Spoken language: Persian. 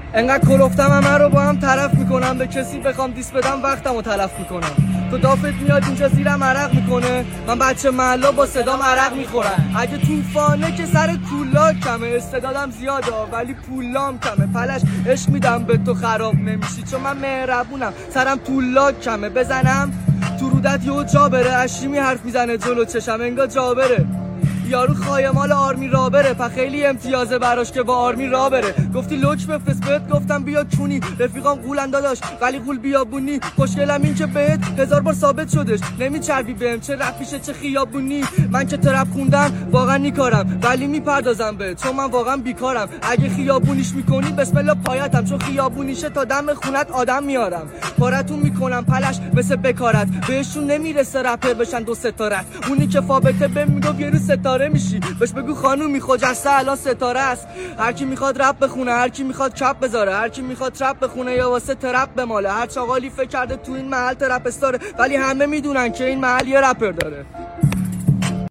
انقدر کلفتم همه رو با هم طرف میکنم، به کسی بخوام دیس بدم وقتمو تلف میکنم. تو دافت میاد اینجا زیرم عرق میکنه، من بچه محلا با صدام عرق میخورم. اگه طوفانه که سر کولا کمه، استعدادم زیاده ولی پولام کمه. پلش عشق میدم به تو خراب نمیشی چون من مهربونم، سرم طولا کمه. بزنم تو رودت یه جا بره، اشیمی حرف میزنه جلو چشم انگار جا بره. یارو خایمال آرمی را بره، پا خیلی امتیازه براش که با آرمی را بره. گفتی لوچ بفرست بهت گفتم بیا چونی، رفیقام قولن داداش ولی قول بیابونی. خوشگلم این که بهت 1000 بار ثابت شدش، نمیچربی بهم چه رفیشه چه خیابونی. من که ترپ خوندم واقعا نیکارم ولی میپردازم بهت چون من واقعا بیکارم. اگه خیابونیش میکنی بسم الله پایتم، چون خیابونیشه تا دم خونت آدم میارم. پارتون میکنم پلش مثل بکارت، بهشون نمیرسه رپر بشن 2 ستارت. اونی که فابته بهم میگفت یه روز ستاره میشی، بهش بگو خانومی خجسته الان ستاره است. هر کی میخواد رپ بخونه، هر کی میخواد چپ بذاره، هر کی میخواد ترپ بخونه یا واسه ترپ بماله. هر چاقالی فکر کرده تو این محل ترپ استاره ولی همه میدونن که این محل یه رپر داره.